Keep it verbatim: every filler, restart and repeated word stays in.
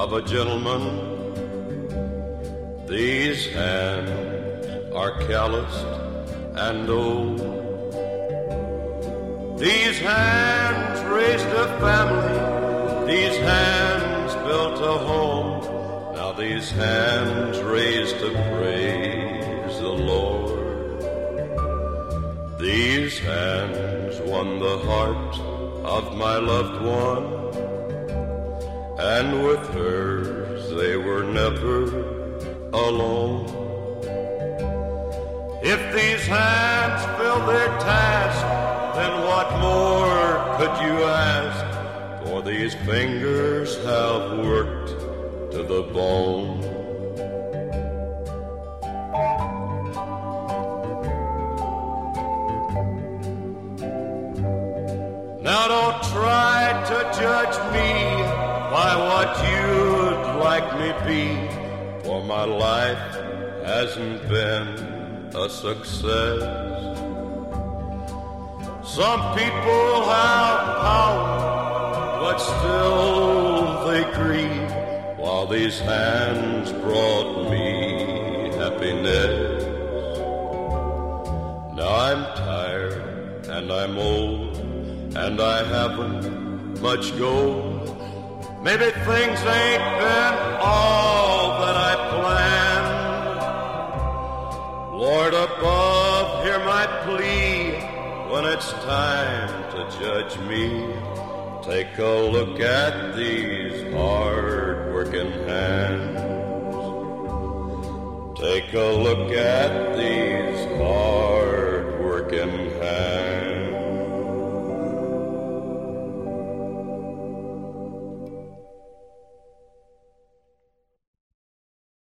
of a gentleman. These hands are calloused and old. These hands raised a family. These hands built a home. Now these hands raised to praise the Lord. These hands won the heart of my loved one, and with hers they were never alone. If these hands fill their task, then what more could you ask? For these fingers have worked to the bone. Now don't try to judge me by what you'd like me be, for my life hasn't been a success. Some people have power, but still they grieve, while these hands brought me happiness. Now I'm tired and I'm old, and I haven't much gold. Maybe things ain't been all that I planned. Lord above, hear my plea. When it's time to judge me, take a look at these hard-working hands. Take a look at these hard